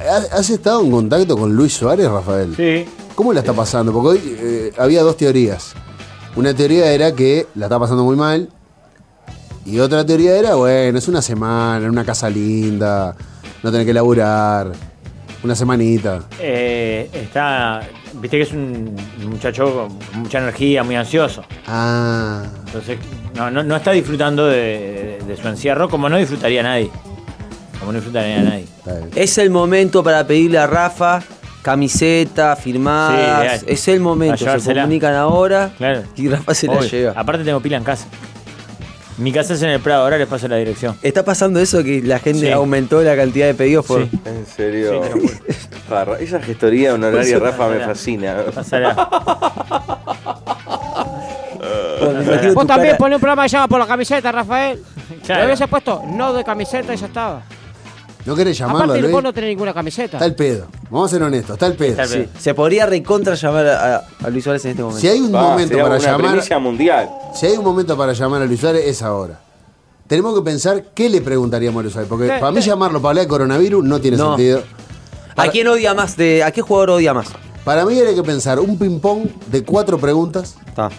¿Has estado en contacto con Luis Suárez, Rafael? Sí. ¿Cómo la está pasando? Porque hoy había dos teorías. Una teoría era que la está pasando muy mal. Y otra teoría era, bueno, es una semana, en una casa linda, no tener que laburar. Una semanita. Viste que es un muchacho con mucha energía, muy ansioso. Ah. Entonces, no está disfrutando de su encierro como no disfrutaría nadie. Como no disfrutaría nadie. Es el momento para pedirle a Rafa camiseta, firmadas. Sí, es el momento. Se comunican ahora, claro. Y Rafa se la lleva. Aparte tengo pila en casa. Mi casa es en el Prado, ahora les paso la dirección. ¿Está pasando eso que la gente aumentó la cantidad de pedidos por...? Sí. ¿En serio? Sí, esa gestoría honoraria, Rafa, me fascina. Vos también ponés un programa que se llama Por la Camiseta, Rafael. Claro. Lo hubiese puesto no de camiseta y ya estaba. ¿No querés llamarlo, Aparte, Luis? vos no tenés ninguna camiseta. Está el pedo. Vamos a ser honestos, está el pedo. Sí. Se podría recontra llamar a Luis Suárez en este momento. Si hay un momento para llamar... primicia mundial. Si hay un momento para llamar a Luis Suárez, es ahora. Tenemos que pensar qué le preguntaríamos a Luis Suárez. Porque para mí llamarlo para hablar de coronavirus no tiene sentido. ¿A quién odia más? ¿A qué jugador odia más? Para mí hay que pensar un ping-pong de 4 preguntas.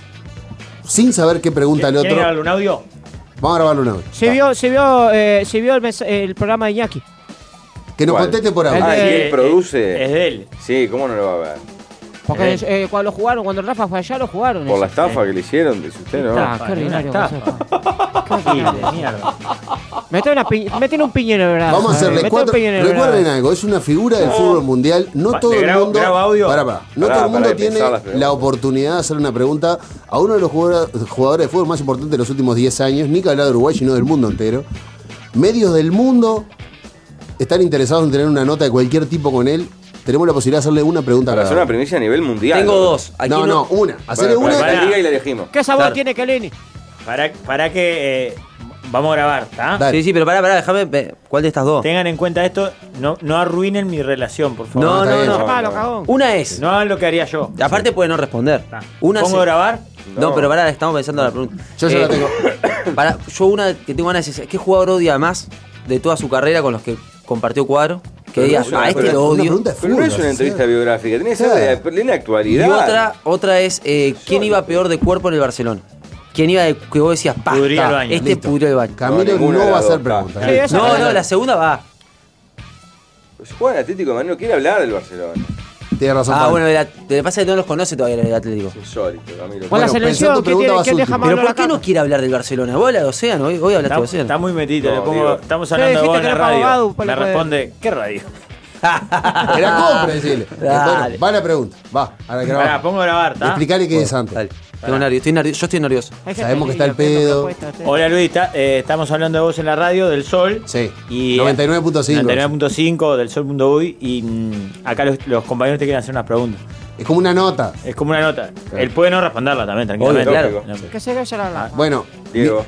Sin saber qué pregunta el otro. ¿Quieren grabarle un audio? Vamos a grabarle un audio. Se vio el programa de Iñaki. Que nos conteste por audio. ¿Y él produce? Es de él. Sí, ¿cómo no lo va a ver? Porque cuando lo jugaron, cuando Rafa fue allá, lo jugaron. Por la estafa que le hicieron, dice usted, ¿no? Qué ordinario. De mierda. Meten un piñero, ¿verdad? Vamos a hacerle 4. Recuerden algo, es una figura del fútbol mundial. No todo el mundo. No todo el mundo tiene la oportunidad de hacer una pregunta a uno de los jugadores de fútbol más importantes de los últimos 10 años, ni que hablar de Uruguay, sino del mundo entero. Medios del mundo están interesados en tener una nota de cualquier tipo con él. Tenemos la posibilidad de hacerle una pregunta para cada hacer una primicia a nivel mundial. Tengo dos. No, una. Hacerle una. La liga y la elegimos. ¿Qué sabor tiene Keleni? Para que vamos a grabar, ¿está? Sí, pero pará, déjame. ¿Cuál de estas dos? Tengan en cuenta esto, no arruinen mi relación, por favor. No. Una es. No hagan lo que haría yo. Aparte puede no responder. Una ¿Pongo grabar? No, pero pará, estamos pensando en la pregunta. Yo ya la tengo. Yo una que tengo ganas es, ¿qué jugador odia más de toda su carrera con los que compartió cuadro? Que diga, este lo odio. Pero no es una entrevista biográfica, tiene que ser de la actualidad. Y otra es, ¿quién iba peor de cuerpo en el Barcelona? ¿Quién iba que vos decías, pudrió el baño? Este pudrió el baño. Camilo no va a hacer preguntas. No, la segunda va. Pues juega en Atlético de Madrid, no quiere hablar del Barcelona. Tiene razón. Bueno, le pasa que no los conoce todavía el Atlético. Es insólito, Camilo. Con la selección, ¿quién deja más? ¿Pero por qué no quiere hablar del Barcelona? Vos hablas de Océano, hoy hablaste de Océano. Está muy metido, estamos hablando de vos en la radio. Me responde, ¿qué radio? Era compra, decirle. Bueno, va la pregunta. Va, ahora grabar. Pongo a grabar, ¿está? Explicarle qué es antes. Dale. Yo estoy nervioso. Sabemos que está el pedo. Hola Luis, estamos hablando de vos en la radio, del Sol. Sí. 99.5. 99.5 del Sol.uy. Y acá los compañeros te quieren hacer unas preguntas. Es como una nota. Claro. Él puede no responderla también, tranquilamente. Claro. Que se vaya la. Bueno, Diego.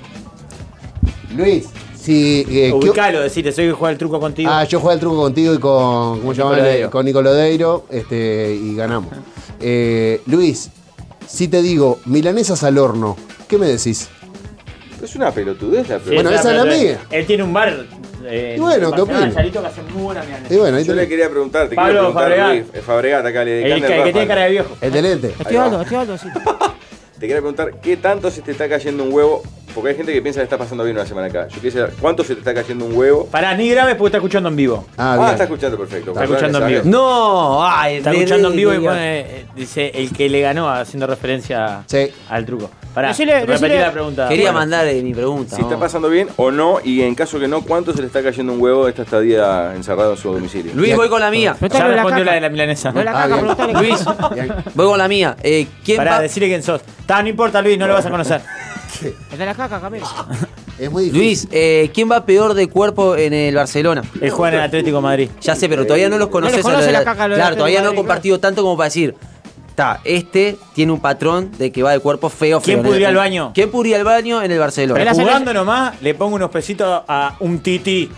Luis. Ubicalo, decirte, soy que juega el truco contigo. Yo jugué el truco contigo y con Nicolodeiro y ganamos. Luis, si te digo milanesas al horno, ¿qué me decís? Es una pelotudez la pregunta. Bueno, esa es la mía. Él tiene un bar. Y bueno, ¿qué opinas? Salito que hace muy buena milanesa. Y bueno, yo le quería preguntar, Pablo Luis, Fabregat acá le el que tiene cara de viejo. El de lente. Estoy alto, sí. Te quería preguntar, ¿qué tanto se te está cayendo un huevo? Porque hay gente que piensa que está pasando bien una semana acá. Yo quisiera saber, ¿cuánto se te está cayendo un huevo? Pará, ni grave porque está escuchando en vivo. Está escuchando perfecto. Está escuchando en vivo. No, está escuchando en vivo y pone, dice, el que le ganó, haciendo referencia al truco. Pará, repetí la pregunta. Quería mandar mi pregunta. Si está pasando bien o no, y en caso que no, ¿cuánto se le está cayendo un huevo esta estadía encerrado en su domicilio? Luis, voy con la mía. Ya respondió la de la milanesa. Luis, voy con la mía. Pará, decirle quién sos. No importa, Luis, no lo vas a conocer. Es de la caca, Camilo. Es muy difícil. Luis, ¿quién va peor de cuerpo en el Barcelona? Él juega en el Atlético de Madrid. Ya sé, pero todavía no los conoces. Claro, todavía no he compartido tanto como para decir. Este tiene un patrón de que va de cuerpo feo. ¿Quién pudría al baño? ¿Quién pudría al baño en el Barcelona? Pero jugando nomás, le pongo unos pesitos a un tití.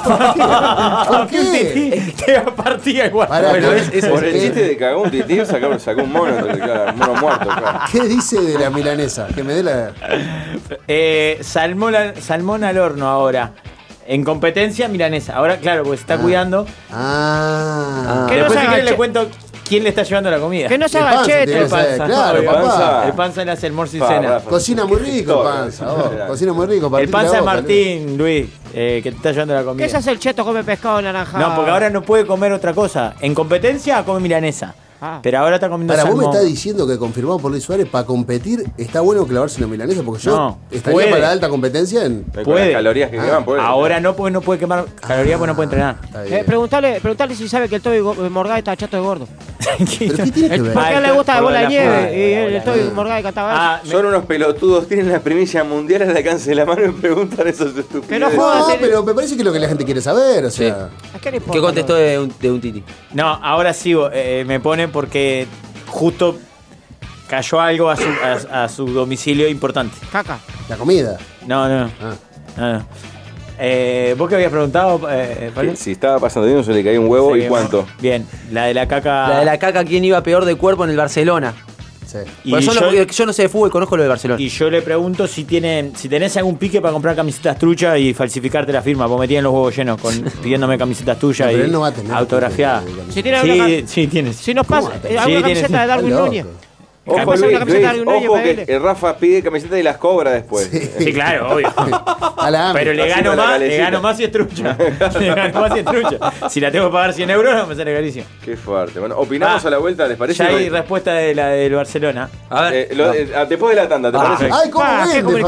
¿Por qué? Un tití te partía igual. Por el chiste de cagó un tití, sacó un mono, un mono muerto. Claro. ¿Qué dice de la milanesa? Que me dé la... Salmón al horno ahora. En competencia, Milanesa. Ahora, claro, porque se está cuidando. Después, si quieren, le cuento quién le está llevando la comida. Que no se haga cheto. El Panza. Claro, papá. El Panza le hace almuerzo y cena. Cocina muy rico, el Panza. Cocina muy rico. El Panza de Martín, Luis, que te está llevando la comida. ¿Qué se hace el cheto? Come pescado naranjado. No, porque ahora no puede comer otra cosa. En competencia, come milanesa. Pero ahora está comiendo salmón. Vos me estás diciendo que confirmado por Luis Suárez, para competir está bueno clavarse una milanesa, porque yo estaría para la alta competencia puede. Las calorías que queman, puede. Ahora no, porque no puede quemar calorías, porque no puede entrenar. Preguntale si sabe que el Toby Morgay está chato de gordo. ¿Pero qué tiene que ver? Porque a él le gusta la bola de nieve y el Toby Morgay cantaba. Son unos pelotudos, tienen la primicia mundial al alcance de la mano y preguntan esos estúpidos. Pero me parece que es lo que la gente quiere saber, o sea. ¿Qué contestó de un titi? No, ahora sí me pone porque justo cayó algo a su domicilio importante. Caca. ¿La comida? No. ¿Vos qué habías preguntado, si estaba pasando bien, se le caía un huevo y cuánto. Bien, la de la caca. La de la caca, ¿quién iba peor de cuerpo en el Barcelona? Sí. Y yo no sé de fútbol, conozco lo de Barcelona. Y yo le pregunto si tenés algún pique para comprar camisetas truchas y falsificarte la firma, porque me tienen los huevos llenos pidiéndome camisetas tuyas y no va a tener autografiadas. Si tiene sí, tienes. Si nos pasa, alguna camiseta de Darwin Núñez. Ojo, Luis, ojo que el Rafa pide camisetas y las cobra después. Sí, claro, obvio. Pero le gano más si es trucha. Le gano más si es trucha. Si la tengo que pagar 100 euros, no me sale carísimo. Qué fuerte. Bueno, opinamos a la vuelta, ¿les parece? Ya hay respuesta de la del Barcelona. A ver. Después de la tanda, ¿te parece? Ay, ¿cómo vende,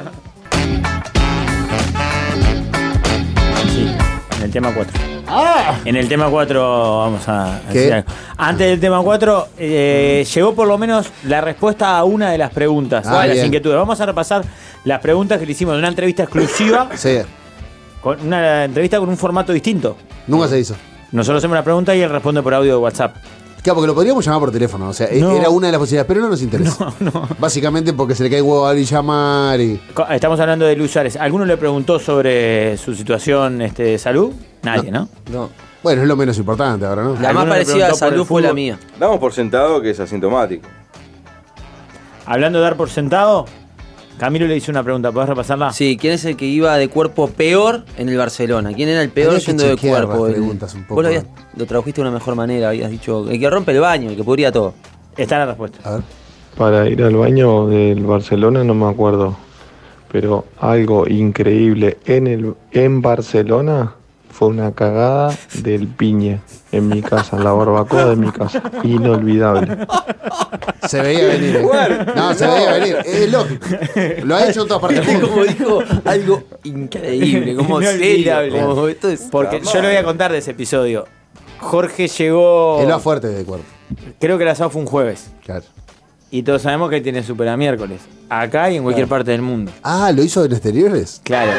Sí, en el tema 4. En el tema 4 vamos a decir algo. Antes del tema 4 llegó por lo menos la respuesta a una de las preguntas, de las inquietudes. Vamos a repasar las preguntas que le hicimos en una entrevista exclusiva. Sí. Con una entrevista con un formato distinto. Nunca se hizo. Nosotros hacemos la pregunta y él responde por audio de WhatsApp. Claro, porque lo podríamos llamar por teléfono, o sea, era una de las posibilidades, pero no nos interesa. No. Básicamente porque se le cae huevo a alguien llamar y... Estamos hablando de Luis Suárez. ¿Alguno le preguntó sobre su situación de salud? Nadie, ¿no? No. Bueno, es lo menos importante ahora, ¿no? La más parecida a salud fue la mía. Damos por sentado que es asintomático. Hablando de dar por sentado, Camilo le hizo una pregunta, ¿podés repasarla? Sí, ¿quién es el que iba de cuerpo peor en el Barcelona? ¿Quién era el peor yendo de cuerpo? Vos lo tradujiste de una mejor manera, habías dicho el que rompe el baño, el que pudría todo. Está la respuesta. A ver. Para ir al baño del Barcelona no me acuerdo, pero algo increíble en Barcelona fue una cagada del Piñe en mi casa, en la barbacoa de mi casa. Inolvidable. Se veía venir. No, se veía venir. Es lógico. Lo ha hecho en todas partes del mundo. Como dijo, algo increíble, como inolvidable. Como esto es porque yo le voy a contar de ese episodio. Jorge llegó... Es lo fuerte de cuerpo. Creo que el asado fue un jueves. Claro. Y todos sabemos que tiene supera miércoles. Acá y en cualquier parte del mundo. Ah, ¿lo hizo en exteriores? Claro.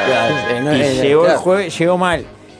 Y llegó el jueves, llegó mal.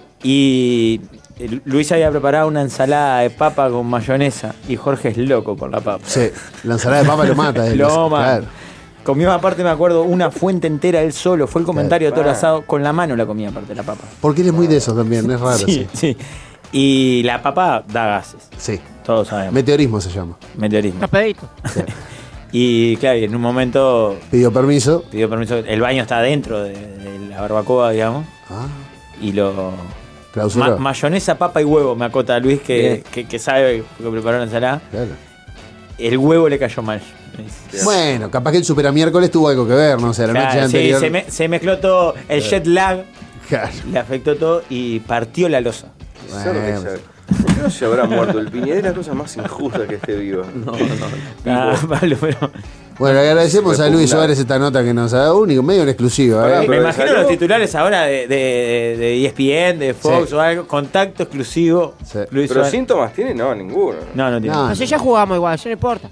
Y Luis había preparado una ensalada de papa con mayonesa. Y Jorge es loco por la papa. Sí, la ensalada de papa lo mata. Lo mata. Claro. Comió aparte, me acuerdo, una fuente entera él solo. Fue el comentario de todo el asado. Con la mano la comía aparte la papa. Porque él es muy de eso también, es raro. Sí. Y la papa da gases. Sí. Todos sabemos. Meteorismo se llama. Meteorismo. Tapedito. Sí. Y claro, en un momento... Pidió permiso. El baño está dentro de la barbacoa, digamos. Y lo... mayonesa, papa y huevo, me acota Luis, que sabe que preparó la ensalada. Claro. El huevo le cayó mal. Bueno, capaz que el supera miércoles tuvo algo que ver, ¿no? O sea, la noche anterior... se mezcló todo, el jet lag, claro. Le afectó todo y partió la losa. Bueno. ¿Por qué no se habrá muerto el Piñe? Es la cosa más injusta que esté vivo. No. Pablo, pero... Bueno, le agradecemos a Luis Suárez esta nota que nos ha dado, medio en exclusiva. Me imagino los titulares ahora de ESPN, de Fox o algo, contacto exclusivo. Sí. Luis ¿pero Suárez. ¿Síntomas tiene? No, ninguno. No tiene. No, si ya jugamos igual, ya no importa.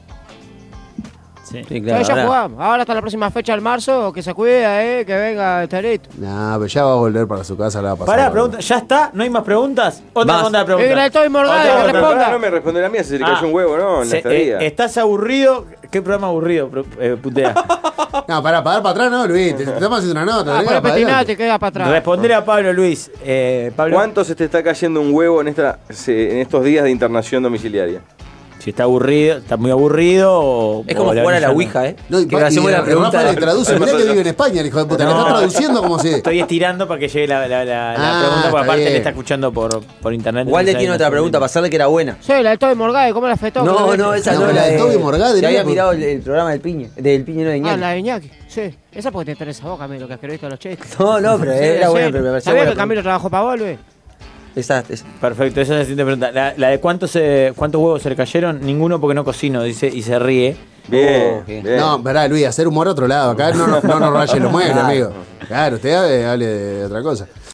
Sí, claro. Ya jugamos. Ahora hasta la próxima fecha del marzo, que se cuide, que venga el tarito. No, pero ya va a volver para su casa, la va a pasar. Pará, pregunta, ¿ya está? ¿No hay más preguntas? Otra ronda de preguntas. El Toby Morgay, que responda. No me responde la mía, si se le cayó un huevo, ¿no? En la estadía. ¿Estás aburrido? ¿Qué programa aburrido, putea? No, para atrás, no, Luis. Te estamos haciendo una nota. Para petinar, te queda para atrás. Responder a Pablo, Luis. Pablo. ¿Cuánto se te está cayendo un huevo en estos días de internación domiciliaria? Si está aburrido, está muy aburrido o... Es como jugar a la Ouija, ¿eh? No, que hacemos la pregunta. Rafa le traduce, mirá que vive en España, el hijo de puta. Le está traduciendo como si... Estoy estirando para que llegue la pregunta, porque aparte le está escuchando por internet. Igual le tiene otra pregunta, pasarle que era buena. Sí, la de Toby Morgade, ¿cómo la afectó? No, esa no, la de Toby Morgade. Se había mirado el programa del Piñe no de Iñaki. La de Iñaki, sí. Esa porque te interesa vos, Camilo, que escribiste los chistes. No, pero era buena, pero me pareció ¿Sabías buena. que Camilo trabajó para Volve? Esa. Perfecto, esa es la siguiente pregunta. La de cuántos huevos se le cayeron, ninguno porque no cocino, dice, y se ríe. Bien. No, pará, Luis, hacer humor a otro lado. Acá no nos raye los muebles, amigo. Claro, usted hable de otra cosa.